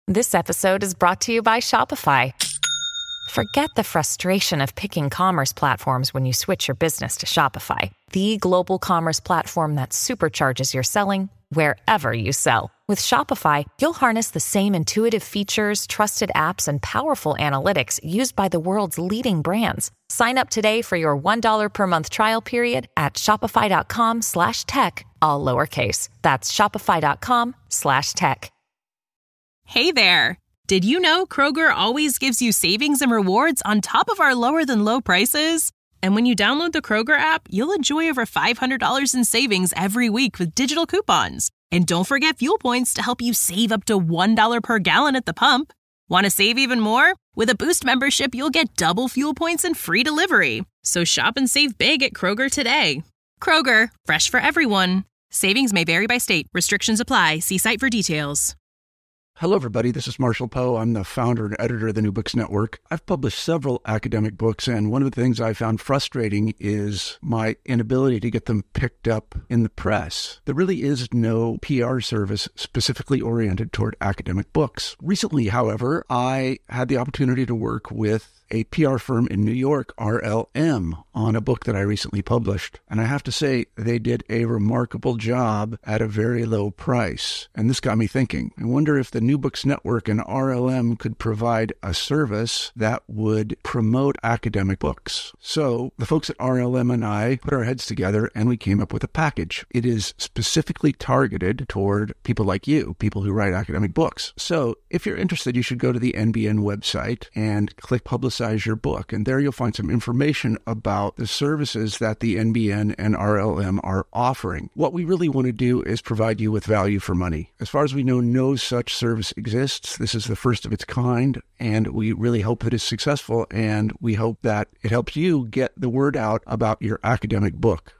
This episode is brought to you by Shopify. Forget the frustration of picking commerce platforms when you switch your business to Shopify, the global commerce platform that supercharges your selling wherever you sell. With Shopify, you'll harness the same intuitive features, trusted apps, and powerful analytics used by the world's leading brands. Sign up today for your $1 per month trial period at shopify.com/tech, all lowercase. That's shopify.com/tech. Hey there! Did you know Kroger always gives you savings and rewards on top of our lower-than-low prices? And when you download the Kroger app, you'll enjoy over $500 in savings every week with digital coupons. And don't forget fuel points to help you save up to $1 per gallon at the pump. Want to save even more? With a Boost membership, you'll get double fuel points and free delivery. So shop and save big at Kroger today. Kroger, fresh for everyone. Savings may vary by state. Restrictions apply. See site for details. Hello, everybody. This is Marshall Poe. I'm the founder and editor of the New Books Network. I've published several academic books, and one of the things I found frustrating is my inability to get them picked up in the press. There really is no PR service specifically oriented toward academic books. Recently, however, I had the opportunity to work with a PR firm in New York, RLM, on a book that I recently published. And I have to say, they did a remarkable job at a very low price. And this got me thinking. I wonder if the New Books Network and RLM could provide a service that would promote academic books. So the folks at RLM and I put our heads together and we came up with a package. It is specifically targeted toward people like you, people who write academic books. So if you're interested, you should go to the NBN website and click Publicize Your Book. And there you'll find some information about the services that the NBN and RLM are offering. What we really want to do is provide you with value for money. As far as we know, no such service exists. This is the first of its kind, and we really hope it is successful, and we hope that it helps you get the word out about your academic book.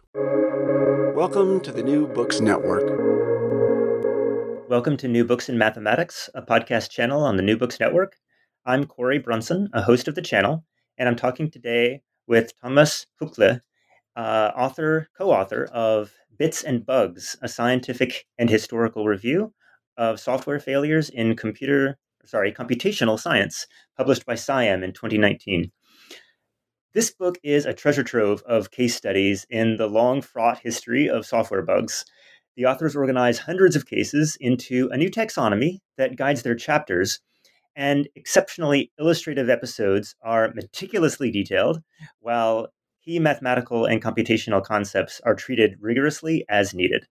Welcome to the New Books Network. Welcome to New Books in Mathematics, a podcast channel on the New Books Network. I'm Corey Brunson, a host of the channel, and I'm talking today with Thomas Hukle, co-author of Bits and Bugs, a scientific and historical review of software failures in computational science, published by SciAm in 2019. This book is a treasure trove of case studies in the long, fraught history of software bugs. The authors organize hundreds of cases into a new taxonomy that guides their chapters, and exceptionally illustrative episodes are meticulously detailed, while key mathematical and computational concepts are treated rigorously as needed.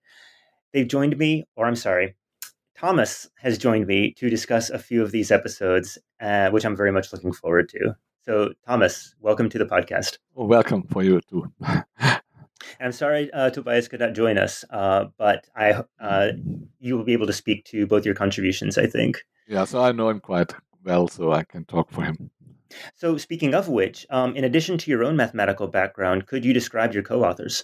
Thomas has joined me to discuss a few of these episodes, which I'm very much looking forward to. So, Thomas, welcome to the podcast. Well, welcome for you too. I'm sorry Tobias could not join us, but you will be able to speak to both your contributions, I think. Yeah, so I know him quite well, so I can talk for him. So speaking of which, in addition to your own mathematical background, could you describe your co-authors?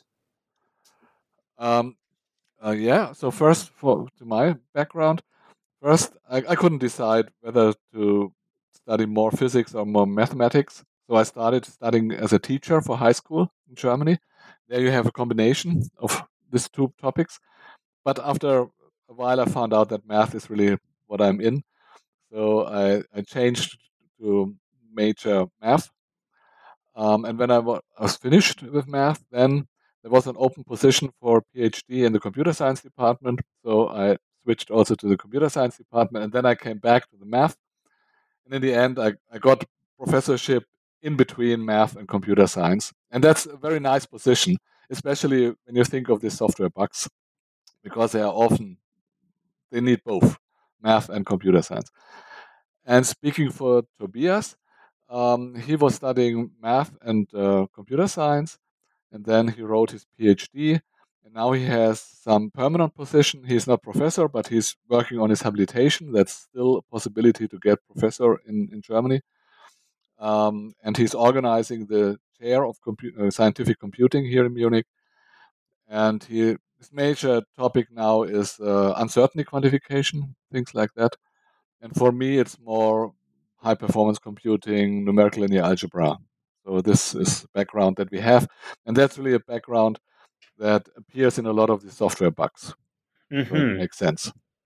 So first, to my background, I couldn't decide whether to study more physics or more mathematics. So I started studying as a teacher for high school in Germany. There you have a combination of these two topics. But after a while, I found out that math is really what I'm in. So I changed to major math. And when I was finished with math, then there was an open position for PhD in the computer science department. So I switched also to the computer science department. And then I came back to the math. And in the end, I got professorship in between math and computer science. And that's a very nice position, especially when you think of these software bugs, because they need both math and computer science. And speaking for Tobias, he was studying math and computer science, and then he wrote his PhD, and now he has some permanent position. He's not professor, but he's working on his habilitation. That's still a possibility to get professor in Germany. And he's organizing the chair of scientific computing here in Munich. And his major topic now is uncertainty quantification, things like that. And for me, it's more high-performance computing, numerical linear algebra. So this is the background that we have. And that's really a background that appears in a lot of the software bugs. Mm-hmm. So it makes sense.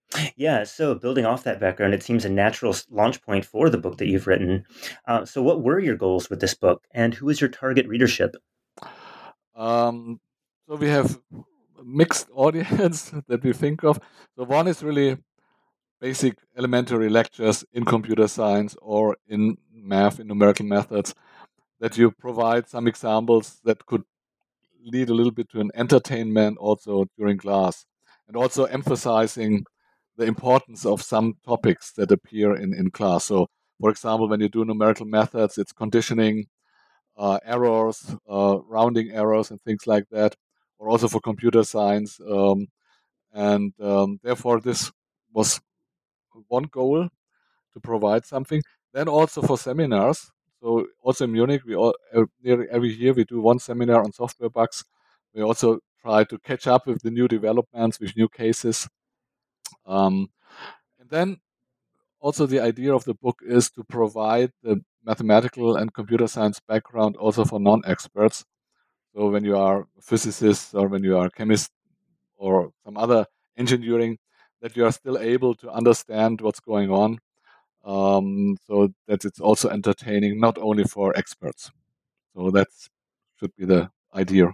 Yeah, so building off that background, it seems a natural launch point for the book that you've written. So, what were your goals with this book, and who is your target readership? Um, so we have a mixed audience that we think of. So one is really basic elementary lectures in computer science or in math, in numerical methods, that you provide some examples that could lead a little bit to an entertainment also during class, and also emphasizing the importance of some topics that appear in class. So, for example, when you do numerical methods, it's conditioning, errors, rounding errors, and things like that, or also for computer science. And therefore, this was one goal, to provide something. Then also for seminars. So also in Munich, nearly every year we do one seminar on software bugs. We also try to catch up with the new developments, with new cases. And then also the idea of the book is to provide the mathematical and computer science background also for non-experts. So when you are a physicist or when you are a chemist or some other engineering, that you are still able to understand what's going on, so that it's also entertaining, not only for experts. So that should be the idea.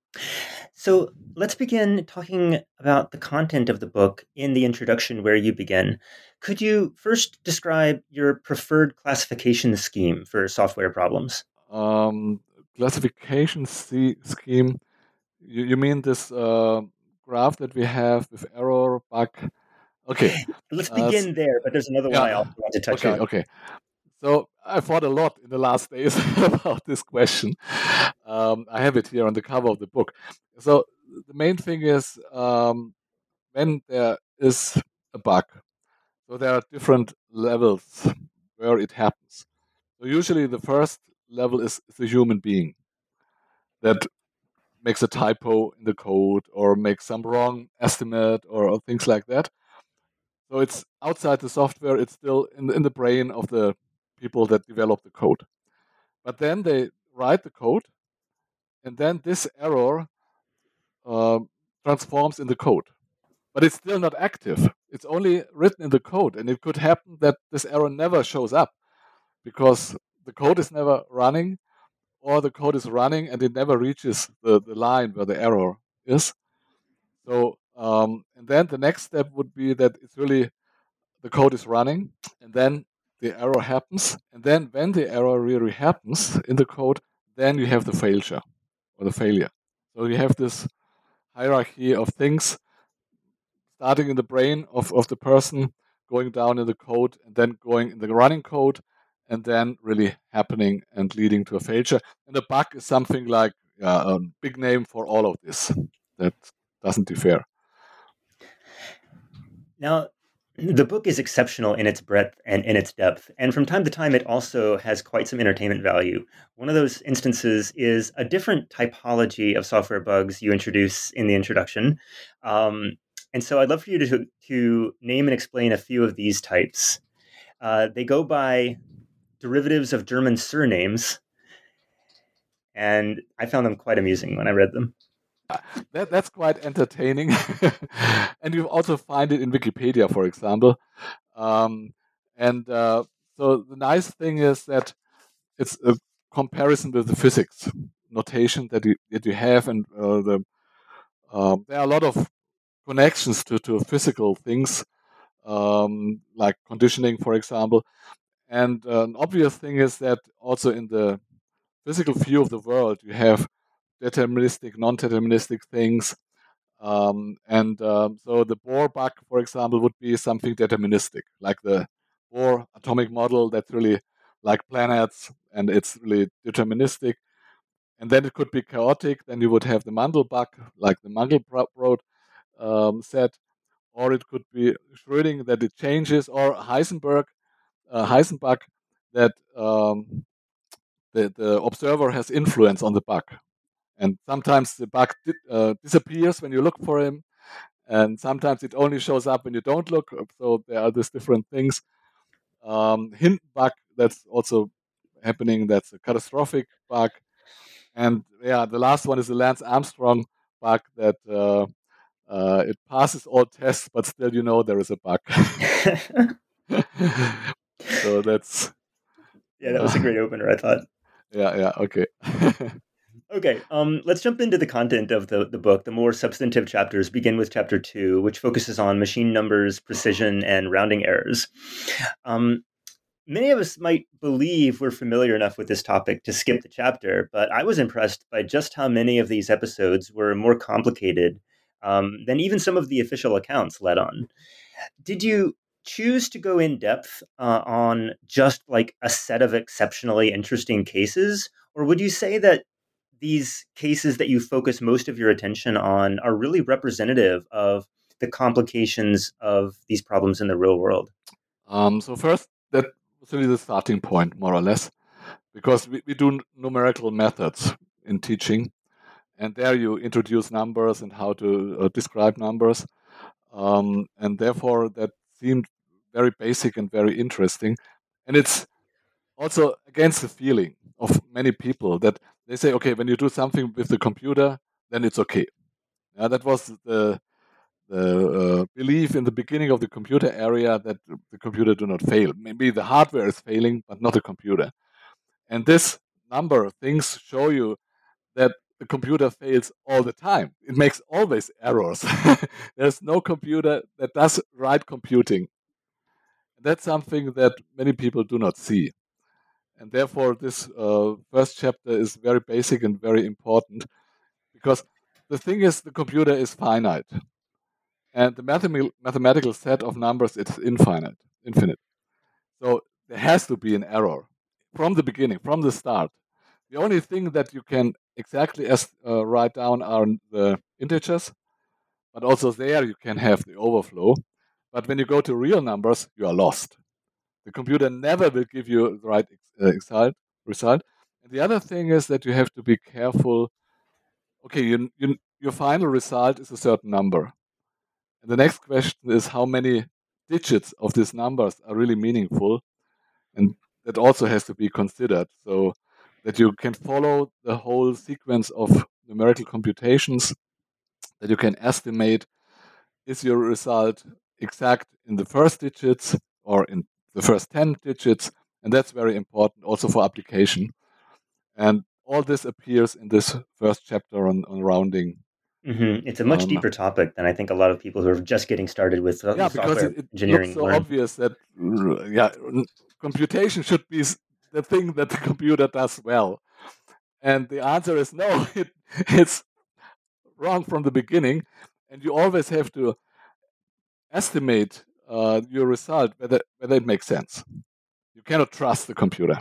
So, let's begin talking about the content of the book in the introduction where you begin. Could you first describe your preferred classification scheme for software problems? Um, Classification scheme. You mean this graph that we have with error, bug? Okay. Let's Uh, begin there, but there's another one I yeah. also want to touch Okay. on. Okay. So I thought a lot in the last days about this question. I have it here on the cover of the book. So the main thing is, when there is a bug, so there are different levels where it happens. So usually the first level is the human being that makes a typo in the code or makes some wrong estimate or things like that. So it's outside the software, it's still in the brain of the people that develop the code. But then they write the code, and then this error uh, transforms in the code. But it's still not active. It's only written in the code, and it could happen that this error never shows up because the code is never running, or the code is running and it never reaches the line where the error is. So, and then the next step would be that it's really the code is running, and then the error happens, and then when the error really happens in the code, then you have the failure or the failure. So you have this hierarchy of things starting in the brain of the person, going down in the code, and then going in the running code, and then really happening and leading to a failure. And a bug is something like a big name for all of this that doesn't differ. Now, the book is exceptional in its breadth and in its depth, and from time to time, it also has quite some entertainment value. One of those instances is a different typology of software bugs you introduce in the introduction. And so I'd love for you to name and explain a few of these types. They go by derivatives of German surnames, and I found them quite amusing when I read them. That's quite entertaining, and you also find it in Wikipedia, for example. Um, and so the nice thing is that it's a comparison with the physics notation that you have, and there are a lot of connections to physical things, like conditioning, for example. And an obvious thing is that also in the physical view of the world, you have deterministic, non-deterministic things. So the Bohr bug, for example, would be something deterministic, like the Bohr atomic model that's really like planets, and it's really deterministic. And then it could be chaotic. Then you would have the Mandel bug, like the Mandelbrot set, or it could be Schrödinger that it changes, or Heisenberg that the observer has influence on the bug. And sometimes the bug disappears when you look for him, and sometimes it only shows up when you don't look. So there are these different things. Hint bug, that's also happening. That's a catastrophic bug. And yeah, the last one is the Lance Armstrong bug that It passes all tests, but still, there is a bug. So that's... Yeah, that was a great opener, I thought. Yeah, okay. Okay, let's jump into the content of the book. The more substantive chapters begin with chapter 2, which focuses on machine numbers, precision, and rounding errors. Many of us might believe we're familiar enough with this topic to skip the chapter, but I was impressed by just how many of these episodes were more complicated than even some of the official accounts let on. Did you choose to go in depth on just like a set of exceptionally interesting cases, or would you say that these cases that you focus most of your attention on are really representative of the complications of these problems in the real world? So first, that was really the starting point, more or less, because we do numerical methods in teaching, and there you introduce numbers and how to describe numbers, and therefore that seemed very basic and very interesting. And it's also against the feeling of many people that they say, okay, when you do something with the computer, then it's okay. Yeah, that was the belief in the beginning of the computer area, that the computer do not fail. Maybe the hardware is failing, but not the computer. And this number of things show you that the computer fails all the time. It makes always errors. There's no computer that does right computing. That's something that many people do not see. And therefore, this first chapter is very basic and very important, because the thing is, the computer is finite. And the mathematical set of numbers is infinite. So there has to be an error from the beginning, from the start. The only thing that you can exactly write down are the integers, but also there you can have the overflow. But when you go to real numbers, you are lost. The computer never will give you the right result. And the other thing is that you have to be careful. Okay, your final result is a certain number. And the next question is how many digits of these numbers are really meaningful. And that also has to be considered, so that you can follow the whole sequence of numerical computations, that you can estimate, is your result exact in the first digits or in the first 10 digits. And that's very important also for application. And all this appears in this first chapter on rounding. Mm-hmm. It's a much deeper topic than I think a lot of people who are just getting started with because it engineering looks so learn. obvious that computation should be the thing that the computer does well. And the answer is no, it's wrong from the beginning. And you always have to estimate your result, whether it makes sense. You cannot trust the computer.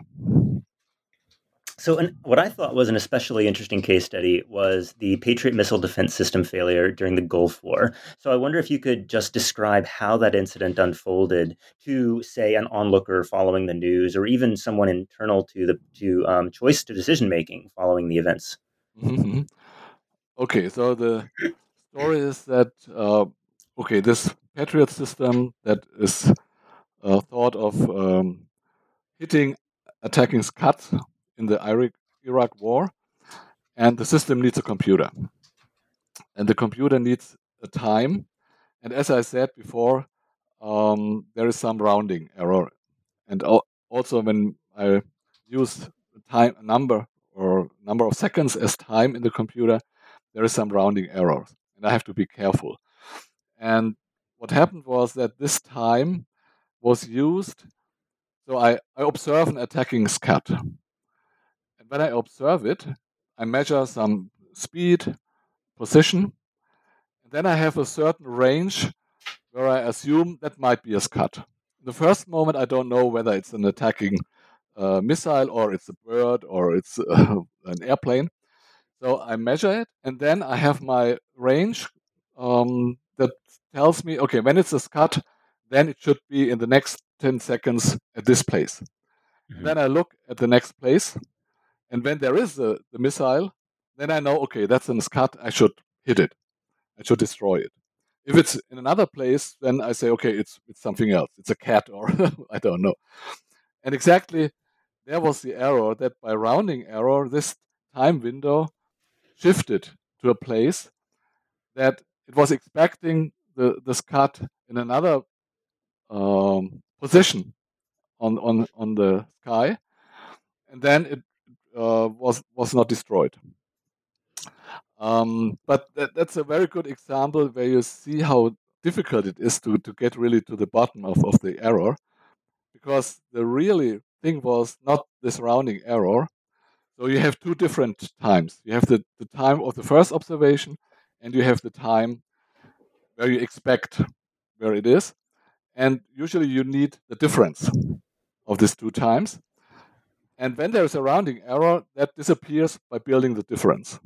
So what I thought was an especially interesting case study was the Patriot missile defense system failure during the Gulf War. So I wonder if you could just describe how that incident unfolded to, say, an onlooker following the news, or even someone internal to choice to decision making following the events. Mm-hmm. Okay, so the story is that this Patriot system that is thought of hitting attacking Scud in the Iraq war, and the system needs a computer, and the computer needs a time. And as I said before, there is some rounding error, and also when I use number of seconds as time in the computer, there is some rounding error, and I have to be careful. And what happened was that this time was used. So I observe an attacking Scud. And when I observe it, I measure some speed, position, and then I have a certain range where I assume that might be a Scud. In the first moment, I don't know whether it's an attacking missile or it's a bird or it's an airplane. So I measure it, and then I have my range that tells me, okay, when it's a Scud, then it should be in the next 10 seconds at this place. Mm-hmm. And then I look at the next place, and when there is the missile, then I know, okay, that's a Scud, I should hit it. I should destroy it. If it's in another place, then I say, okay, it's something else. It's a cat or I don't know. And exactly there was the error, that by rounding error, this time window shifted to a place that it was expecting this cut in another position on the sky, and then it was not destroyed. But that's a very good example where you see how difficult it is to get really to the bottom of the error, because the really thing was not the surrounding error. So you have two different times. You have the time of the first observation, and you have the time where you expect where it is. And usually you need the difference of these two times. And when there is a rounding error, that disappears by building the difference.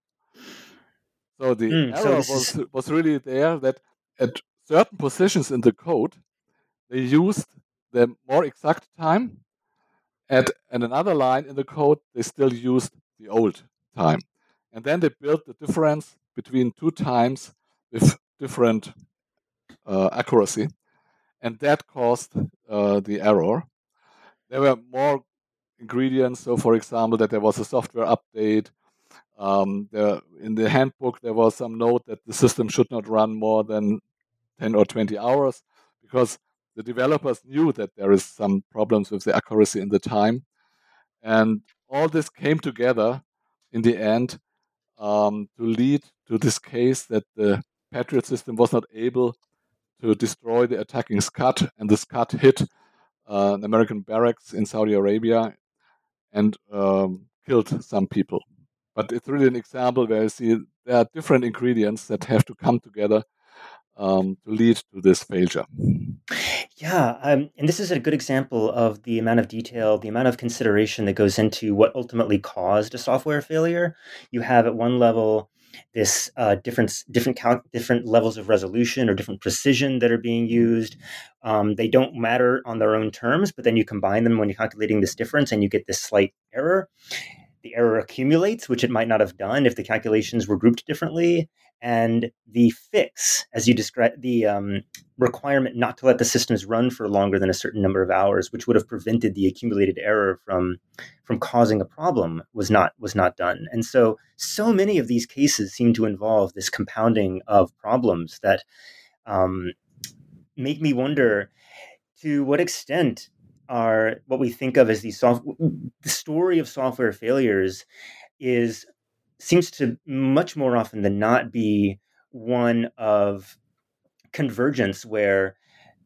So the error was really there that at certain positions in the code, they used the more exact time. At another line in the code, they still used the old time. And then they built the difference between two times with different accuracy. And that caused the error. There were more ingredients. So, for example, that there was a software update. In the handbook, there was some note that the system should not run more than 10 or 20 hours because the developers knew that there is some problems with the accuracy in the time. And all this came together in the end to lead to this case that the Patriot system was not able to destroy the attacking Scud, and the Scud hit an American barracks in Saudi Arabia and killed some people. But it's really an example where you see there are different ingredients that have to come together to lead to this failure. Yeah, and this is a good example of the amount of detail, the amount of consideration that goes into what ultimately caused a software failure. You have at one level this different levels of resolution or different precision that are being used. They don't matter on their own terms, but then you combine them when you're calculating this difference, and you get this slight error. The error accumulates, which it might not have done if the calculations were grouped differently. And the fix, as you described, the requirement not to let the systems run for longer than a certain number of hours, which would have prevented the accumulated error from causing a problem, was not done. And so many of these cases seem to involve this compounding of problems that make me wonder to what extent are what we think of as the story of software failures seems to much more often than not be one of convergence, where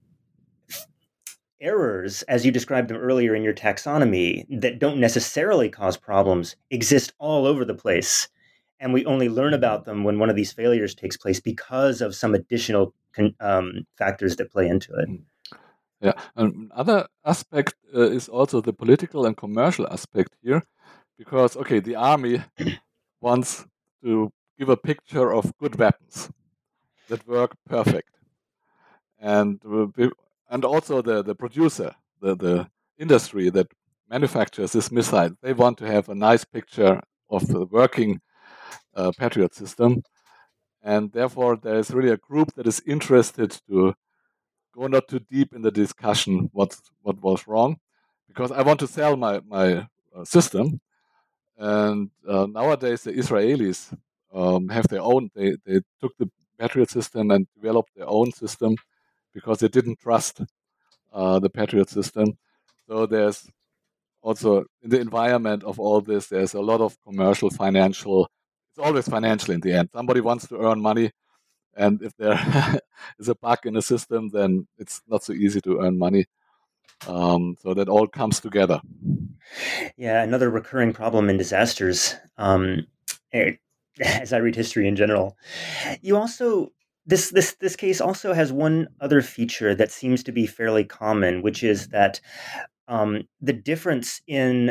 errors, as you described them earlier in your taxonomy, that don't necessarily cause problems exist all over the place. And we only learn about them when one of these failures takes place because of some additional factors that play into it. Yeah, another aspect is also the political and commercial aspect here, because, okay, the army wants to give a picture of good weapons that work perfect. And also the producer, the industry that manufactures this missile, they want to have a nice picture of the working Patriot system. And therefore, there is really a group that is interested to go not too deep in the discussion what was wrong, because I want to sell my system. And nowadays, the Israelis have their own. They took the Patriot system and developed their own system because they didn't trust the Patriot system. So there's also, in the environment of all this, there's a lot of commercial, financial. It's always financial in the end. Somebody wants to earn money, and if there is a bug in the system, then it's not so easy to earn money. So that all comes together. Yeah, another recurring problem in disasters, as I read history in general. You also, this case also has one other feature that seems to be fairly common, which is that the difference in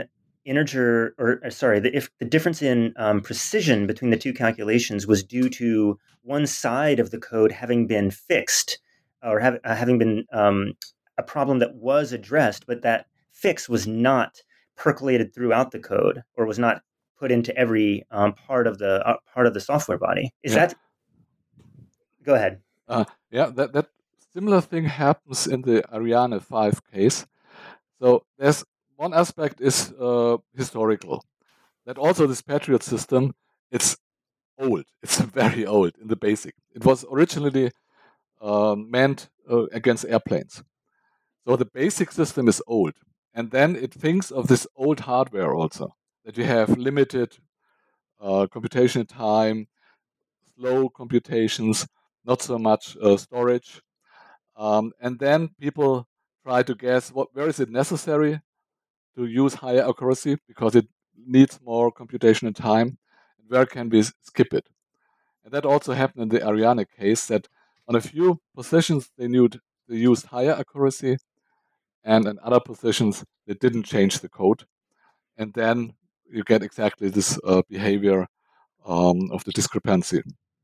the difference in precision between the two calculations was due to one side of the code having been fixed, or having been a problem that was addressed, but that fix was not percolated throughout the code, or was not put into every part of the software body. Is that? Go ahead. Yeah, that similar thing happens in the Ariane 5 case. So there's one aspect is historical. That also this Patriot system, it's old. It's very old in the basic. It was originally meant against airplanes. So the basic system is old. And then it thinks of this old hardware also, that you have limited computation time, slow computations, not so much storage. And then people try to guess where is it necessary to use higher accuracy because it needs more computational time, and where can we skip it. And that also happened in the Ariane case, that on a few positions they used higher accuracy, and in other positions they didn't change the code. And then you get exactly this behavior of the discrepancy.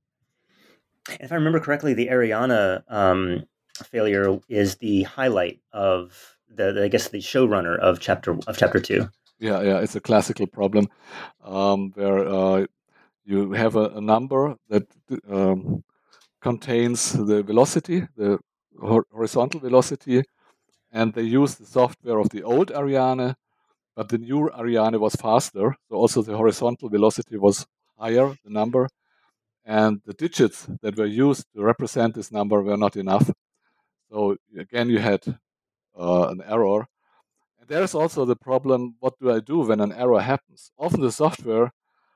If I remember correctly, the Ariane failure is the highlight of the showrunner of chapter 2. Yeah, it's a classical problem where you have a number that contains the velocity, the horizontal velocity, and they use the software of the old Ariane, but the new Ariane was faster, so also the horizontal velocity was higher, the number, and the digits that were used to represent this number were not enough. So again, you had an error. And there is also the problem, what do I do when an error happens? Often the software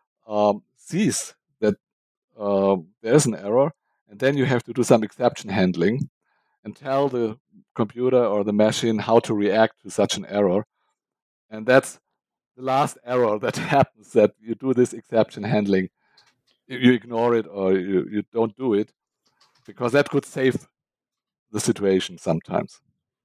sees that there is an error, and then you have to do some exception handling and tell the computer or the machine how to react to such an error. And that's the last error that happens, that you do this exception handling. You ignore it or you don't do it, because that could save the situation sometimes.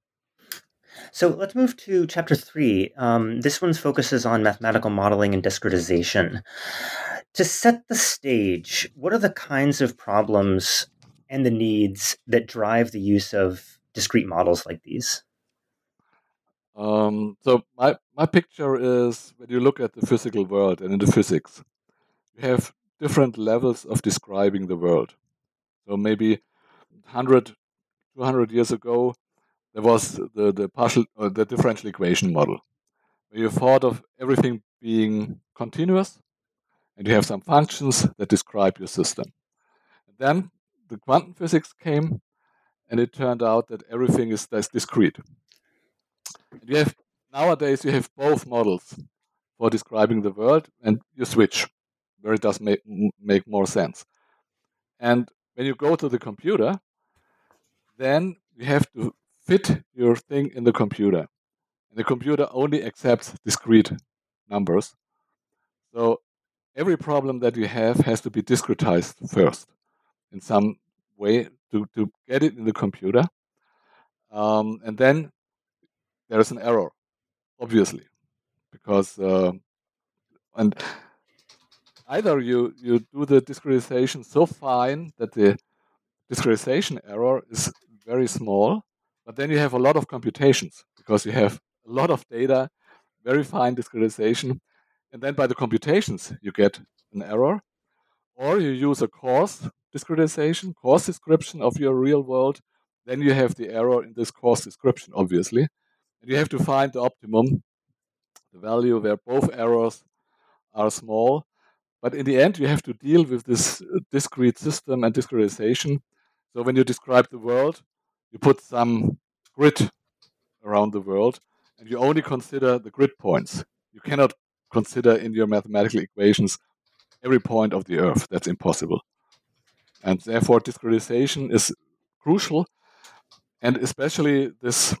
So let's move to chapter 3. This one focuses on mathematical modeling and discretization. To set the stage, what are the kinds of problems and the needs that drive the use of discrete models like these? So my picture is, when you look at the physical world and in the physics, you have different levels of describing the world. So maybe 100, 200 years ago, there was the differential equation model, where you thought of everything being continuous, and you have some functions that describe your system. And then the quantum physics came, and it turned out that everything is discrete. And nowadays you have both models for describing the world, and you switch where it does make more sense. And when you go to the computer, then you have to fit your thing in the computer. And the computer only accepts discrete numbers. So every problem that you have has to be discretized first in some way to get it in the computer. And then there is an error, obviously, because and either you do the discretization so fine that the discretization error is very small, but then you have a lot of computations because you have a lot of data, very fine discretization, and then by the computations you get an error, or you use a coarse discretization, coarse description of your real world, then you have the error in this coarse description, obviously, and you have to find the optimum, the value where both errors are small. But in the end, you have to deal with this discrete system and discretization. So when you describe the world, you put some grid around the world, and you only consider the grid points. You cannot consider in your mathematical equations every point of the Earth. That's impossible. And therefore, discretization is crucial, and especially this,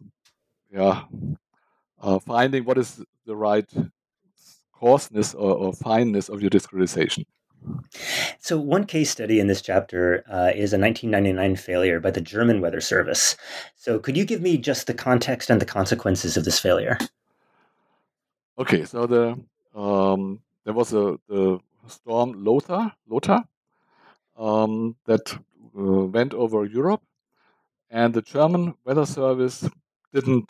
finding what is the right coarseness or fineness of your discretization. So one case study in this chapter is a 1999 failure by the German Weather Service. So could you give me just the context and the consequences of this failure? Okay, so there was the storm Lothar that went over Europe, and the German Weather Service didn't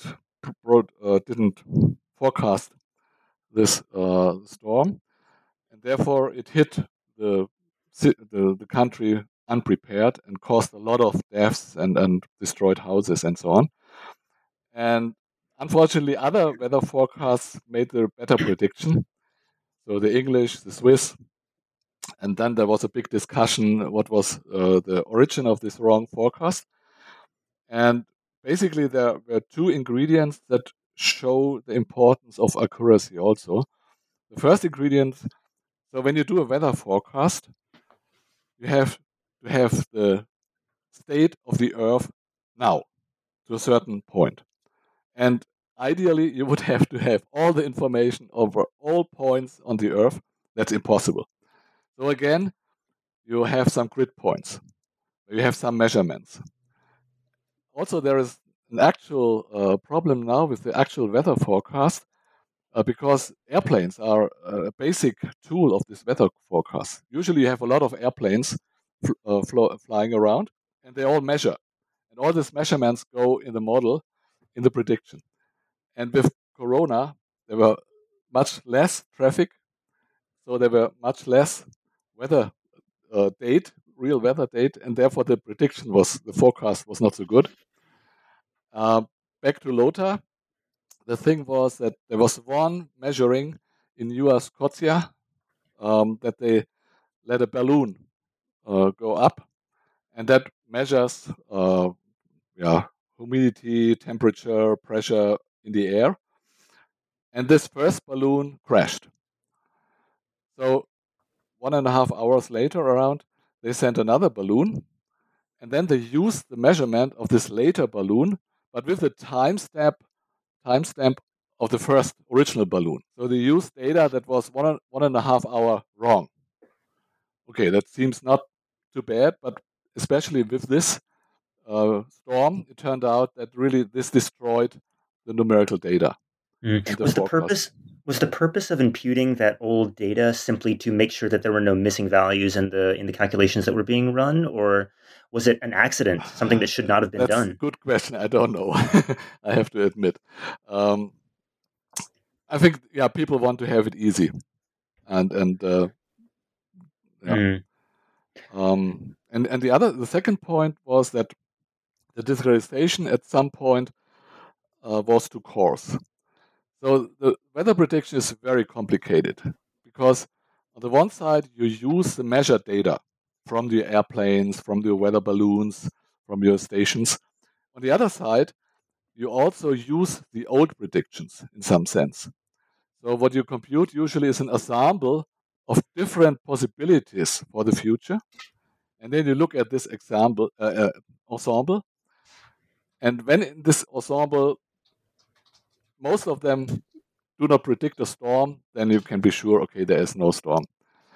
forecast this storm, and therefore it hit the country unprepared and caused a lot of deaths and destroyed houses and so on. And unfortunately, other weather forecasts made the better prediction. So the English, the Swiss, And then there was a big discussion what was the origin of this wrong forecast. And basically there were two ingredients that show the importance of accuracy also. The first ingredient, so when you do a weather forecast, you have to have the state of the Earth now to a certain point. And ideally, you would have to have all the information over all points on the Earth. That's impossible. So again, you have some grid points. You have some measurements. Also, there is an actual problem now with the actual weather forecast because airplanes are a basic tool of this weather forecast. Usually you have a lot of airplanes flying around, and they all measure. And all these measurements go in the model, in the prediction. And with Corona, there were much less traffic, so there were much less weather real weather date, and therefore the forecast was not so good. Back to LOTA, the thing was that there was one measuring in Nova Scotia that they let a balloon go up, and that measures humidity, temperature, pressure in the air. And this first balloon crashed. So 1.5 hours later around, they sent another balloon, and then they used the measurement of this later balloon, but with the timestamp of the first original balloon. So they used data that was 1.5 hour wrong. Okay, that seems not too bad, but especially with this storm, it turned out that really this destroyed the numerical data. Was the purpose of imputing that old data simply to make sure that there were no missing values in the calculations that were being run, or was it an accident, something that should not have been done? That's a good question. I don't know. I have to admit. I think people want to have it easy, and the second point was that the discretization at some point was too coarse. So the weather prediction is very complicated because on the one side you use the measured data from the airplanes, from the weather balloons, from your stations. On the other side, you also use the old predictions in some sense. So what you compute usually is an ensemble of different possibilities for the future. And then you look at this ensemble, and when in this ensemble most of them do not predict a storm, then you can be sure, okay, there is no storm.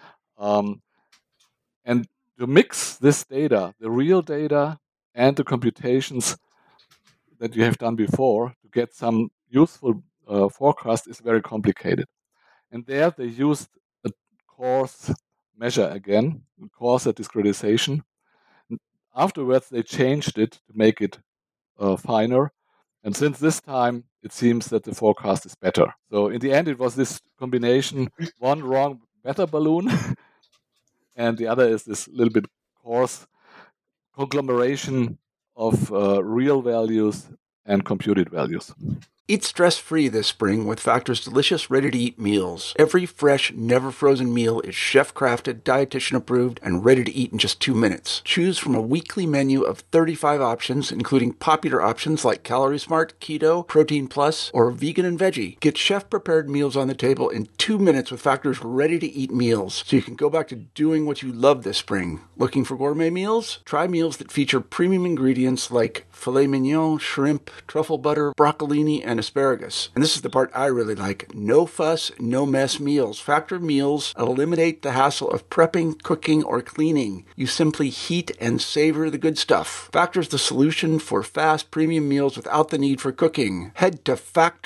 And to mix this data, the real data and the computations that you have done before to get some useful forecast is very complicated. And there they used a coarse measure again, coarser discretization. Afterwards, they changed it to make it finer. And since this time, it seems that the forecast is better. So in the end, it was this combination, one wrong weather balloon, and the other is this little bit coarse conglomeration of real values and computed values. Eat stress-free this spring with Factor's delicious, ready-to-eat meals. Every fresh, never-frozen meal is chef-crafted, dietitian-approved, and ready to eat in just 2 minutes. Choose from a weekly menu of 35 options, including popular options like Calorie Smart, Keto, Protein Plus, or Vegan and Veggie. Get chef-prepared meals on the table in 2 minutes with Factor's ready-to-eat meals, so you can go back to doing what you love this spring. Looking for gourmet meals? Try meals that feature premium ingredients like filet mignon, shrimp, truffle butter, broccolini, and asparagus. And this is the part I really like. No fuss, no mess meals. Factor meals eliminate the hassle of prepping, cooking, or cleaning. You simply heat and savor the good stuff. Factor's the solution for fast premium meals without the need for cooking. Head to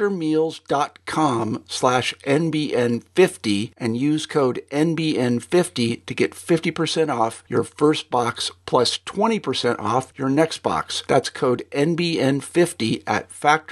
factormeals.com/NBN50 and use code NBN50 to get 50% off your first box plus 20% off your next box. That's code NBN50 at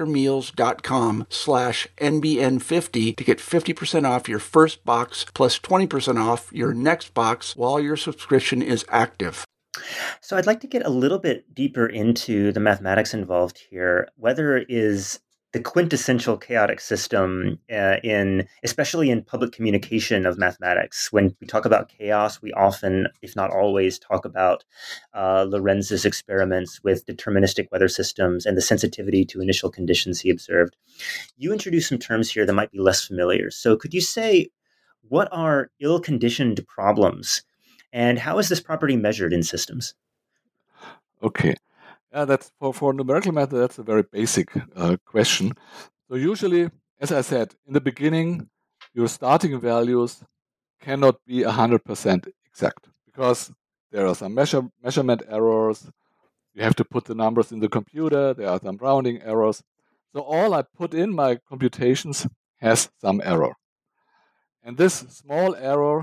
factormeals.com/NBN50 to get 50% off your first box plus 20% off your next box while your subscription is active. So I'd like to get a little bit deeper into the mathematics involved here. Weather is the quintessential chaotic system especially in public communication of mathematics. When we talk about chaos, we often, if not always, talk about Lorenz's experiments with deterministic weather systems and the sensitivity to initial conditions he observed. You introduced some terms here that might be less familiar. So could you say, what are ill-conditioned problems, and how is this property measured in systems? Okay. Yeah, that's for numerical method, that's a very basic question. So usually, as I said, in the beginning, your starting values cannot be 100% exact because there are some measurement errors. You have to put the numbers in the computer. There are some rounding errors. So all I put in my computations has some error. And this small error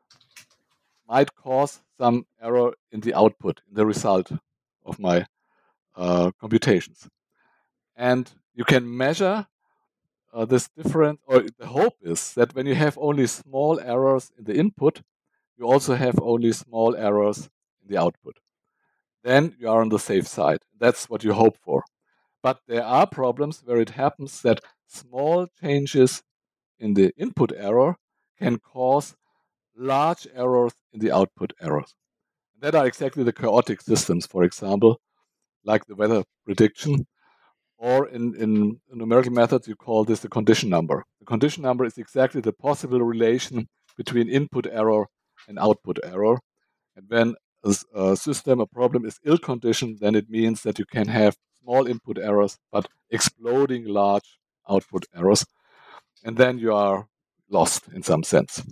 might cause some error in the output, in the result of my computations. And you can measure this difference, or the hope is that when you have only small errors in the input, you also have only small errors in the output. Then you are on the safe side. That's what you hope for. But there are problems where it happens that small changes in the input error can cause large errors in the output errors. That are exactly the chaotic systems, for example, like the weather prediction, or in numerical methods, you call this the condition number. The condition number is exactly the possible relation between input error and output error. And when a system, a problem is ill-conditioned, then it means that you can have small input errors, but exploding large output errors. And then you are lost in some sense.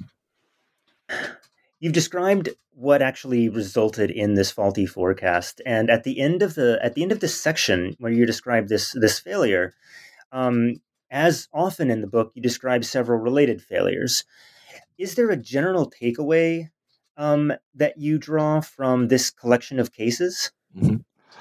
You've described what actually resulted in this faulty forecast, and at the end of this section where you describe this failure, as often in the book, you describe several related failures. Is there a general takeaway that you draw from this collection of cases? Mm-hmm.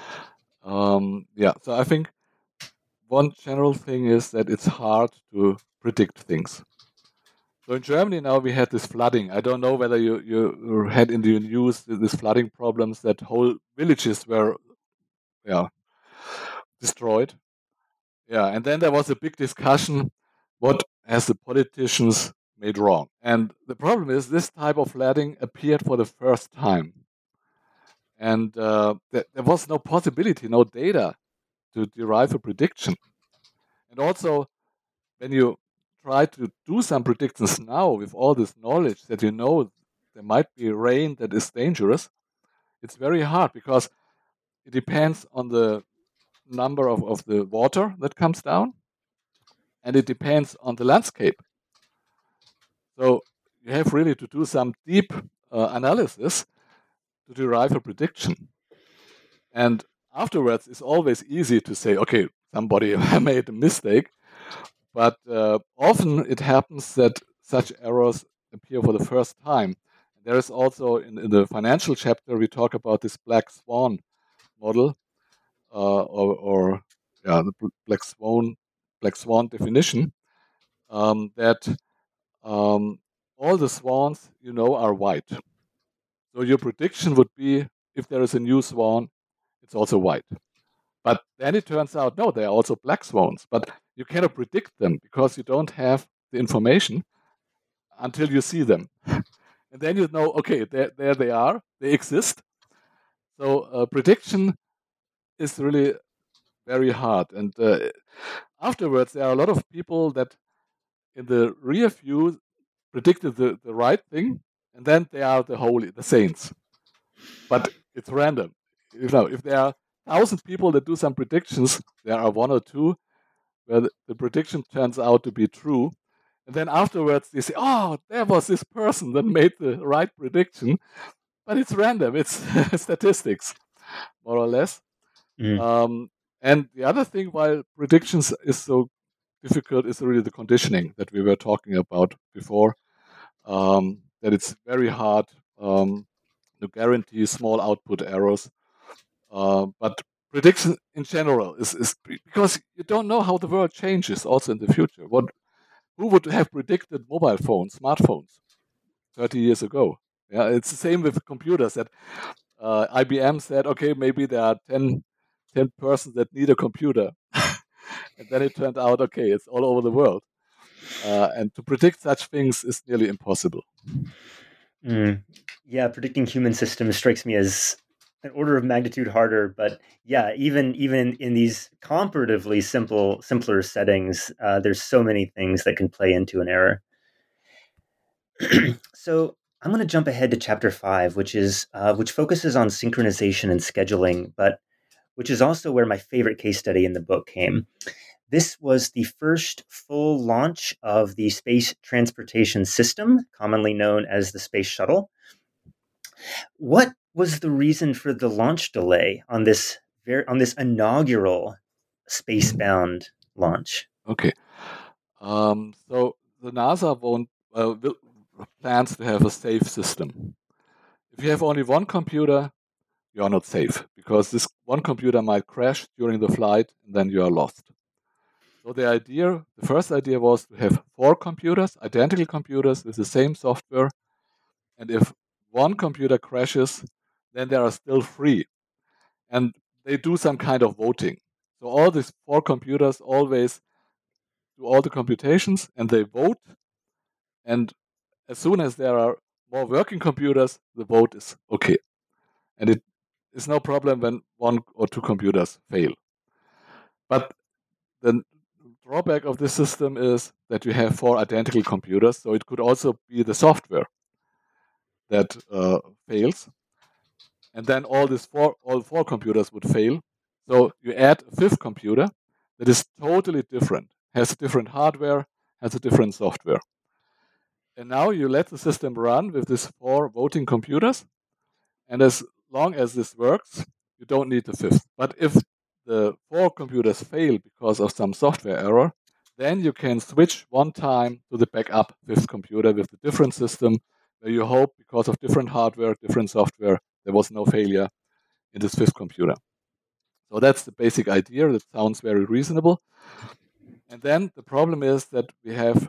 So I think one general thing is that it's hard to predict things. So in Germany now we had this flooding. I don't know whether you had in the news these flooding problems, that whole villages were destroyed. Yeah, and then there was a big discussion, what has the politicians made wrong? And the problem is this type of flooding appeared for the first time. And there was no possibility, no data to derive a prediction. And also, when you try to do some predictions now with all this knowledge that you know there might be rain that is dangerous, it's very hard because it depends on the number of the water that comes down, and it depends on the landscape. So you have really to do some deep analysis to derive a prediction. And afterwards, it's always easy to say, okay, somebody made a mistake. But often it happens that such errors appear for the first time. There is also in the financial chapter, we talk about this black swan model, the black swan definition, that all the swans are white. So your prediction would be, if there is a new swan, it's also white. But then it turns out, no, they are also black swans. But you cannot predict them because you don't have the information until you see them. And then you know, okay, there they are, they exist. So prediction is really very hard. And afterwards, there are a lot of people that in the rear view predicted the right thing, and then they are the saints. But it's random. If there are 1,000 people that do some predictions, there are one or two where the prediction turns out to be true. And then afterwards they say, oh, there was this person that made the right prediction. But it's random. It's statistics, more or less. Mm. And the other thing why predictions is so difficult is really the conditioning that we were talking about before, that it's very hard to guarantee small output errors. But prediction in general is because you don't know how the world changes also in the future. Who would have predicted mobile phones, smartphones 30 years ago? Yeah, it's the same with computers that IBM said, okay, maybe there are 10 persons that need a computer. And then it turned out, okay, it's all over the world. And to predict such things is nearly impossible. Yeah, predicting human systems strikes me as an order of magnitude harder. But yeah, even in these comparatively simpler settings, there's so many things that can play into an error. So I'm going to jump ahead to chapter 5, which focuses on synchronization and scheduling, but which is also where my favorite case study in the book came. This was the first full launch of the Space Transportation System, commonly known as the Space Shuttle. What was the reason for the launch delay on this inaugural spacebound launch? Okay. So the NASA plans to have a safe system. If you have only one computer, you are not safe because this one computer might crash during the flight and then you are lost. So the first idea was to have 4 computers, identical computers with the same software. And if one computer crashes, then there are still 3. And they do some kind of voting. So all these 4 computers always do all the computations and they vote. And as soon as there are more working computers, the vote is okay. And it is no problem when 1 or 2 computers fail. But the drawback of this system is that you have 4 identical computers, so it could also be the software that fails. And then all 4 computers would fail. So you add a 5th computer that is totally different, has different hardware, has a different software. And now you let the system run with these 4 voting computers. And as long as this works, you don't need the 5th. But if the 4 computers fail because of some software error, then you can switch one time to the backup 5th computer with the different system where you hope because of different hardware, different software, there was no failure in this 5th computer. So that's the basic idea. That sounds very reasonable. And then the problem is that we have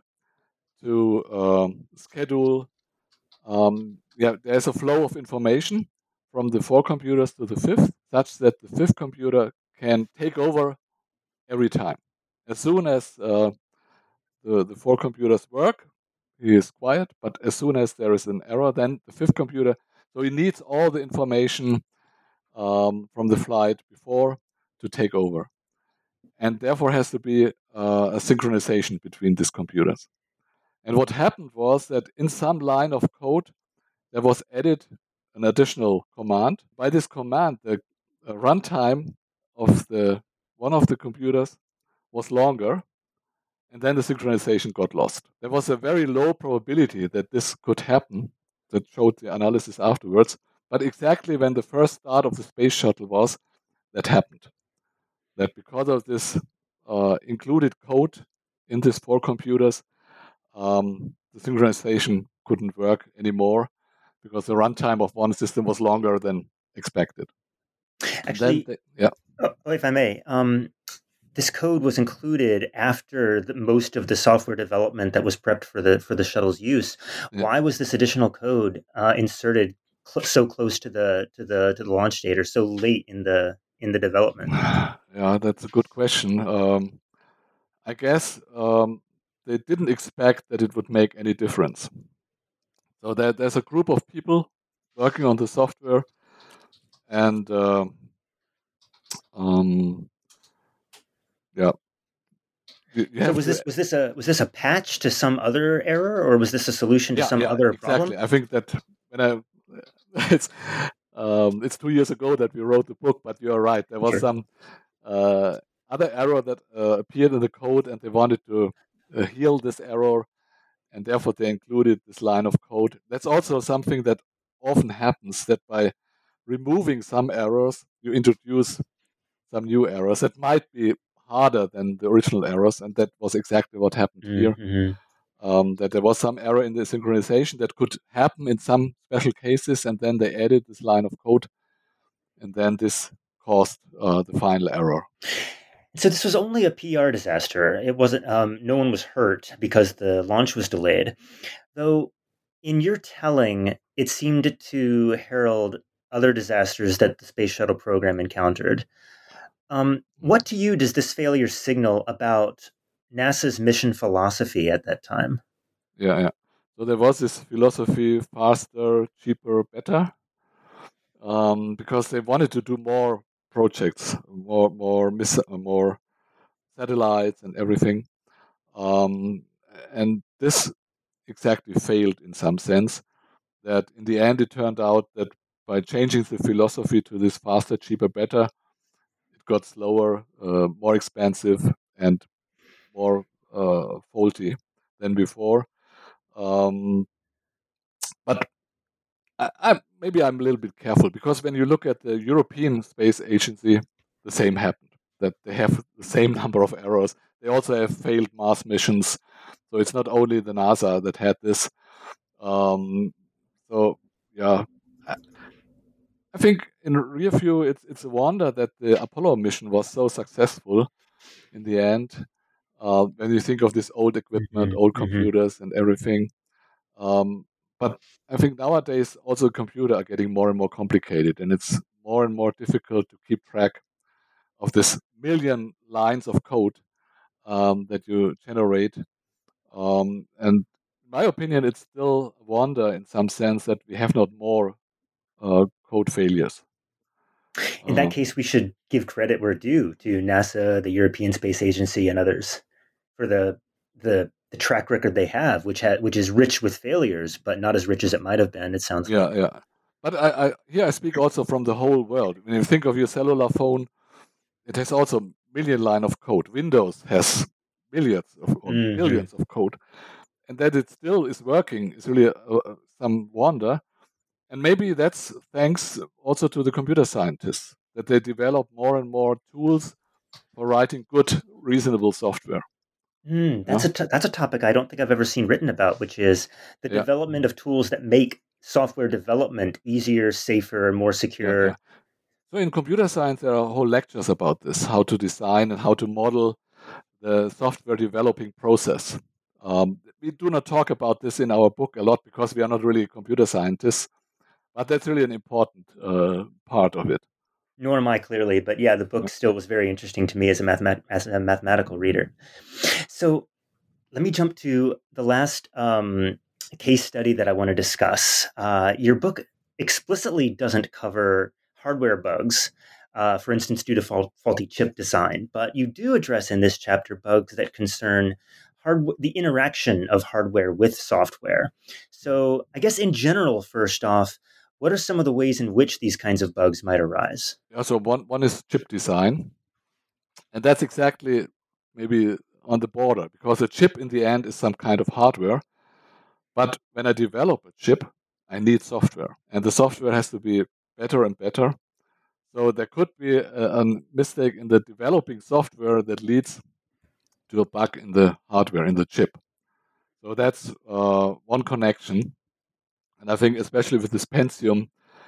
to schedule. There's a flow of information from the 4 computers to the 5th, such that the 5th computer can take over every time. As soon as the 4 computers work, he is quiet. But as soon as there is an error, then the 5th computer, so he needs all the information from the flight before to take over. And therefore has to be a synchronization between these computers. And what happened was that in some line of code, there was added an additional command. By this command, the runtime of one of the computers was longer, and then the synchronization got lost. There was a very low probability that this could happen, that showed the analysis afterwards, but exactly when the first start of the space shuttle was, that happened. That because of this included code in these 4 computers, the synchronization couldn't work anymore because the runtime of one system was longer than expected. Actually, if I may, this code was included after most of the software development that was prepped for the shuttle's use. Yeah. Why was this additional code inserted so close to the launch date, or so late in the development? Yeah, that's a good question. I guess they didn't expect that it would make any difference. So there's a group of people working on the software, and yeah. So was this a patch to some other error, or was this a solution to some other problem? Exactly. I think that when it's 2 years ago that we wrote the book, but you're right. There was some other error that appeared in the code, and they wanted to heal this error, and therefore they included this line of code. That's also something that often happens, that by removing some errors, you introduce some new errors that might be harder than the original errors, and that was exactly what happened here. That there was some error in the synchronization that could happen in some special cases, and then they added this line of code, and then this caused the final error. So this was only a PR disaster. It wasn't. No one was hurt because the launch was delayed. Though, in your telling, it seemed to herald other disasters that the space shuttle program encountered. What to you does this failure signal about NASA's mission philosophy at that time? Yeah. So there was this philosophy: faster, cheaper, better, because they wanted to do more projects, more satellites and everything. And this exactly failed in some sense. That in the end, it turned out that by changing the philosophy to this faster, cheaper, better, it got slower, more expensive, and more faulty than before. But maybe I'm a little bit careful, because when you look at the European Space Agency, the same happened. That they have the same number of errors. They also have failed Mars missions. So it's not only the NASA that had this. So yeah, I think in rear view, it's a wonder that the Apollo mission was so successful in the end. When you think of this old equipment, old computers, and everything. But I think nowadays also computers are getting more and more complicated, and it's more and more difficult to keep track of this million lines of code that you generate. And in my opinion, it's still a wonder in some sense that we have not more code failures. In that case, we should give credit where due to NASA, the European Space Agency, and others for the track record they have, which is rich with failures, but not as rich as it might have been. It sounds like. Yeah. But I speak also from the whole world. When you think of your cellular phone, it has also million line of code. Windows has millions or billions of code, and that it still is working is really some wonder. And maybe that's thanks also to the computer scientists, that they develop more and more tools for writing good, reasonable software. That's a topic I don't think I've ever seen written about, which is the development of tools that make software development easier, safer, and more secure. Yeah. So in computer science, there are whole lectures about this, how to design and how to model the software developing process. We do not talk about this in our book a lot because we are not really computer scientists, but that's really an important part of it. Nor am I, clearly, but yeah, the book still was very interesting to me as a mathematical reader. So let me jump to the last case study that I want to discuss. Your book explicitly doesn't cover hardware bugs, for instance, due to faulty chip design, but you do address in this chapter bugs that concern the interaction of hardware with software. So I guess in general, first off, what are some of the ways in which these kinds of bugs might arise? Yeah, so one is chip design, and that's exactly maybe on the border, because a chip in the end is some kind of hardware. But when I develop a chip, I need software, and the software has to be better and better. So there could be a mistake in the developing software that leads to a bug in the hardware, in the chip. So that's one connection. And I think especially with this Pentium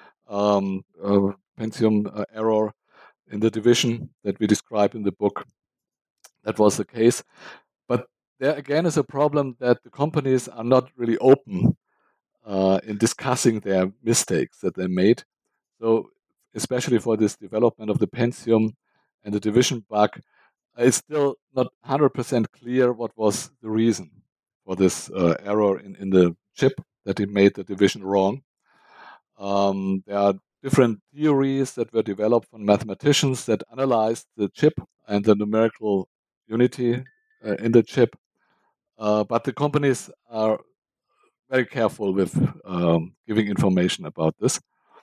error in the division that we describe in the book, that was the case. But there again is a problem that the companies are not really open in discussing their mistakes that they made. So especially for this development of the Pentium and the division bug, it's still not 100% clear what was the reason for this error in the chip that it made the division wrong. There are different theories that were developed from mathematicians that analyzed the chip and the numerical unity in the chip. But the companies are very careful with giving information about this.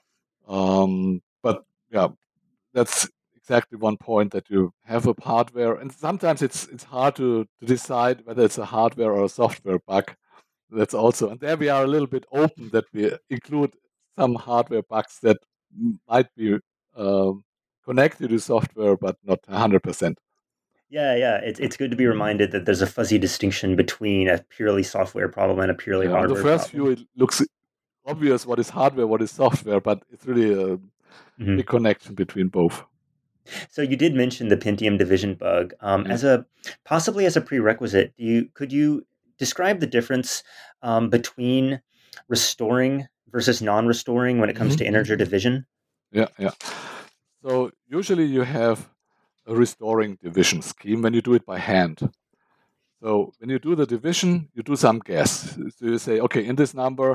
But yeah, that's exactly one point, that you have a hardware, and sometimes it's hard to decide whether it's a hardware or a software bug. That's also, and there we are a little bit open that we include some hardware bugs that might be connected to software, but not 100%. Yeah. It's good to be reminded that there's a fuzzy distinction between a purely software problem and a purely hardware problem. On the first view, it looks obvious what is hardware, what is software, but it's really a big connection between both. So you did mention the Pentium division bug possibly as a prerequisite. Could you describe the difference between restoring versus non-restoring when it comes to integer division? Yeah. So usually you have a restoring division scheme when you do it by hand. So when you do the division, you do some guess. So you say, okay, in this number,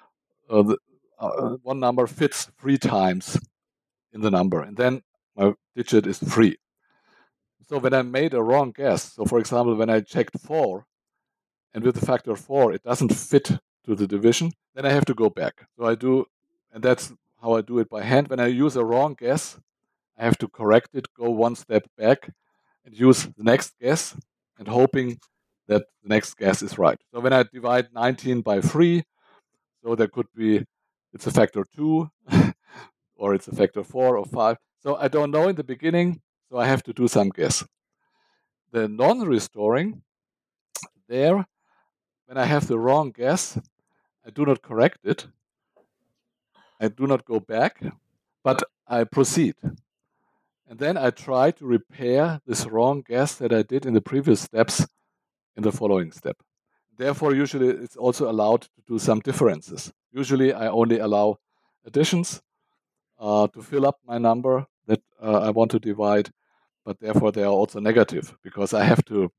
one number fits 3 times in the number, and then my digit is 3. So when I made a wrong guess, so for example, when I checked 4, and with the factor 4, it doesn't fit to the division, then I have to go back. So I do, and that's how I do it by hand. When I use a wrong guess, I have to correct it, go one step back, and use the next guess, and hoping that the next guess is right. So when I divide 19 by 3, so there could be, it's a factor 2, or it's a factor 4 or 5. So I don't know in the beginning, so I have to do some guess. The non-restoring, there, when I have the wrong guess, I do not correct it. I do not go back, but I proceed. And then I try to repair this wrong guess that I did in the previous steps in the following step. Therefore, usually it's also allowed to do some differences. Usually I only allow additions to fill up my number that I want to divide, but therefore they are also negative because I have to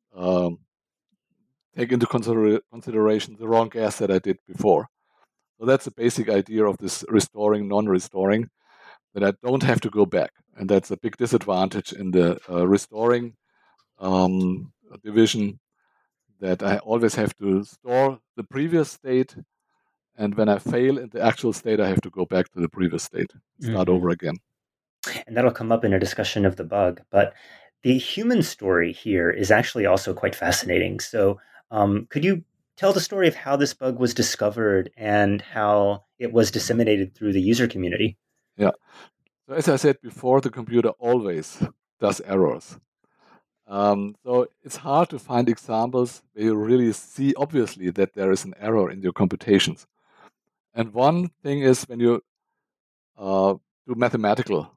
take into consideration the wrong guess that I did before. So that's the basic idea of this restoring, non-restoring, that I don't have to go back. And that's a big disadvantage in the restoring division, that I always have to store the previous state, and when I fail in the actual state, I have to go back to the previous state, start over again. And that'll come up in a discussion of the bug. But the human story here is actually also quite fascinating. So could you tell the story of how this bug was discovered and how it was disseminated through the user community? Yeah. So as I said before, the computer always does errors. So it's hard to find examples where you really see obviously that there is an error in your computations. And one thing is when you do mathematical,